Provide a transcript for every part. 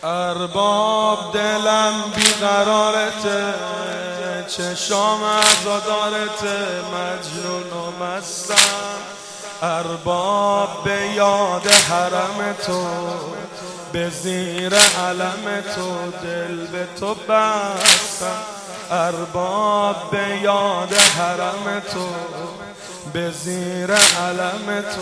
ارباب دلم بیقرارته، چشام عزادارته، مجنون و مستم. ارباب به یاد حرم تو، به زیر علم تو دل به تو بستم. ارباب به یاد حرم تو، به زیر علم تو.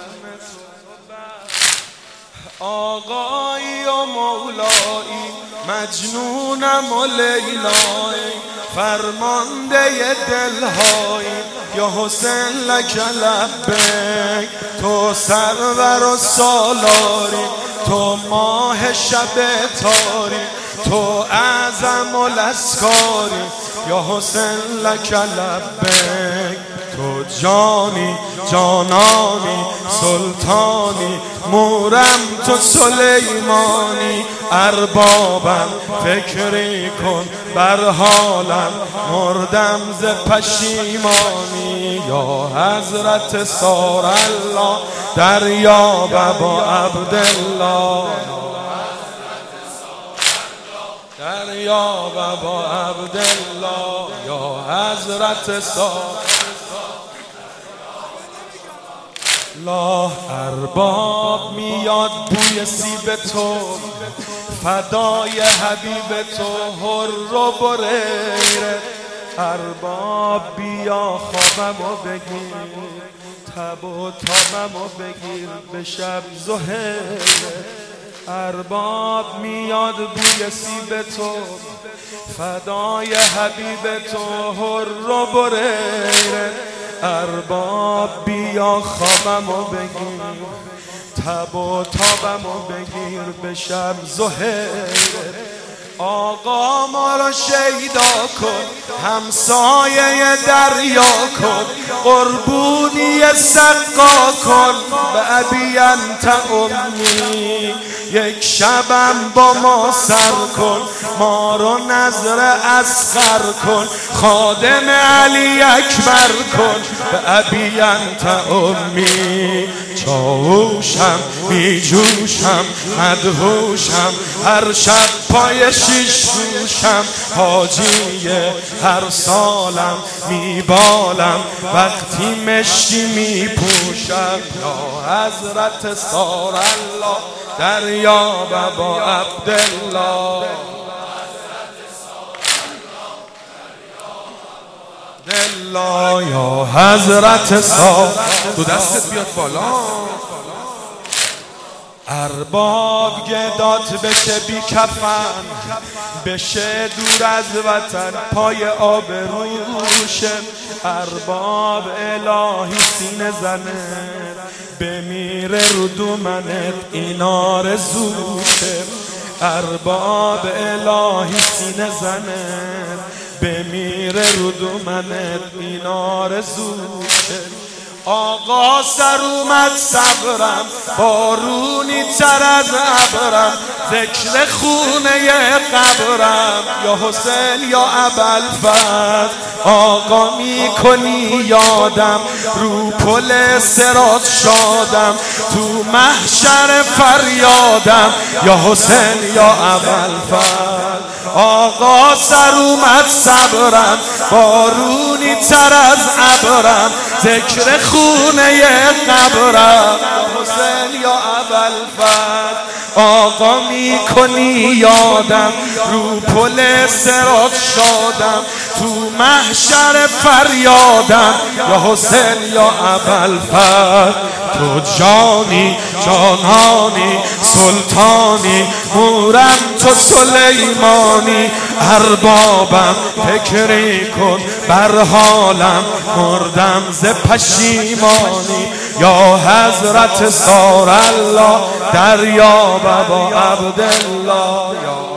آقایی و مولایی، مجنونم و لیلایی، فرمانده دلهایی، یا حسین لک لبیک. تو سرور و سالاری، تو ماه شب تاری، تو اعظم و لسکاری، یا حسین لک لبیک. تو جانی جانانی، سلطانی، مورم تو سلیمانی. اربابم فکری کن بر حالم، مردم ز پشیمانی. یا حضرت سار الله دریاب با عبدالله، دریاب با عبدالله. یا حضرت سار الله. ارباب میاد بوی سیب تو، فدای حبیب تو، هر و بریره. ارباب بیا خوابم و بگیر، تب و تابم و بگیر به شب زهره. ارباب میاد بوی سیب تو، فدای حبیب تو، هر و بریره. ارباب بیا خوابم و بگیر، تب و تابم و بگیر به شب زهره. آقا ما را شیدا کن، همسایه دریا کن، قربونی سقا کن به ابی انت امی. یک شبم با ما سر کن، ما رو نظر اصغر کن، خادم علی اکبر کن به ابی انت امی. چاوشم می جوشم مدهوشم، هر شب پای شیش گوشم، حاجی هر سالم می بالم، وقتی مشکی می پوشم. یا حضرت سار الله دریاب با عبدالله، دلا. یا حضرت سار، تو دستت بیاد بالا. ارباب گدات بشه بی کفن، بشه دور از وطن، پای آبروشه. ارباب الهی سینه زنه، بمیره رو دومنت این آرزوشه. ارباب الهی سینه زنه، بمیره رو دومنت این آرزوشه. آقا سر اومد صبرم، بارونی تر از ابرم، ذکر خونه قبرم، یا حسین یا ابوالفضل. آقا میکنی یادم، رو پل صراط شادم، تو محشر فریادم، یا حسین یا ابوالفضل. آقا سر اومد صبرم، بارونی تر از ابرم، ذکر خونه قبرم، یا حسین یا ابوالفضل. آقا میکنی یادم، رو پل صراط شادم، تو محشر فریادم، یا حسین یا ابوالفضل. تو جانی جانانی، سلطانی، مورم تو سلیمانی. اربابم فکری کن بر حالم، مردم ز پشیمانی. یا حضرت سار الله دریاب با عبدالله.